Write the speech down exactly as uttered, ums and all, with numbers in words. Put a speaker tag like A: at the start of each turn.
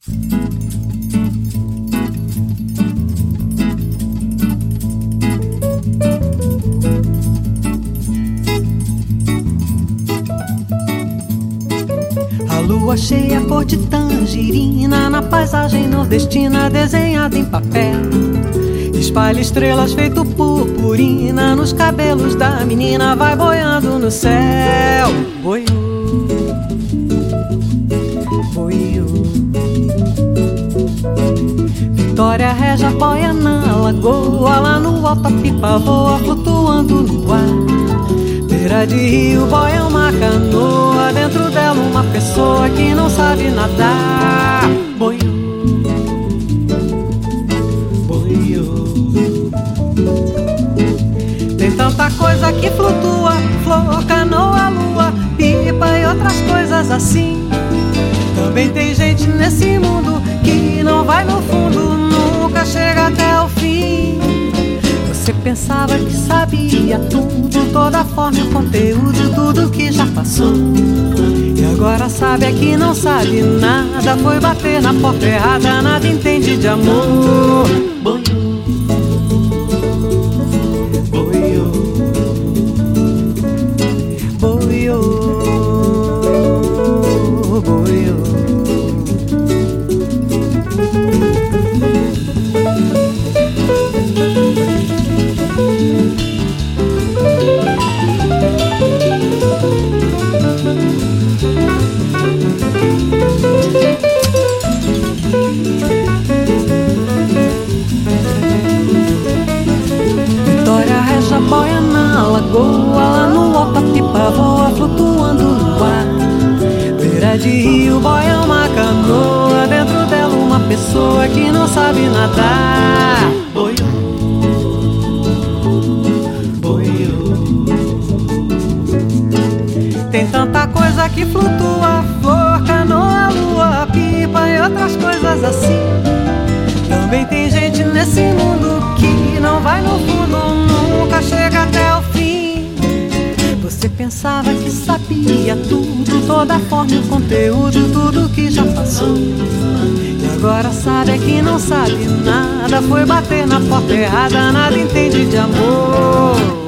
A: A lua cheia cor de tangerina na paisagem nordestina desenhada em papel. Espalha estrelas feito purpurina nos cabelos da menina, vai boiando no céu. Boiô, boiô. Vitória Regia boia na lagoa, lá no alto a pipa voa flutuando no ar. Beira de rio boia uma canoa, dentro dela uma pessoa que não sabe nadar. Boiô, boiô. Tem tanta coisa que flutua, flor, canoa, lua, pipa e outras coisas assim. Também tem gente nesse mundo que não vai no fundo, nunca chega até o fim. Você pensava que sabia tudo, toda a forma e o conteúdo, tudo que já passou. E agora sabe é que não sabe nada, foi bater na porta errada, nada entende de amor. Boiô, boiô, boiô, boiô. Vitória Regia boia na lagoa, lá no alto a pipa voa flutuando no ar. Beira de rio boia uma canoa, dentro dela uma pessoa que não sabe nadar. Boiô, boiô. Tem tanta coisa que flutua, flor, canoa, lua, pipa e outras coisas assim. Também tem gente nesse mundo que não vai no fundo, nunca chega até o fim. Você pensava que sabia tudo, toda a forma e o conteúdo, tudo que já passou. E agora sabe é que não sabe nada, foi bater na porta errada, nada entende de amor.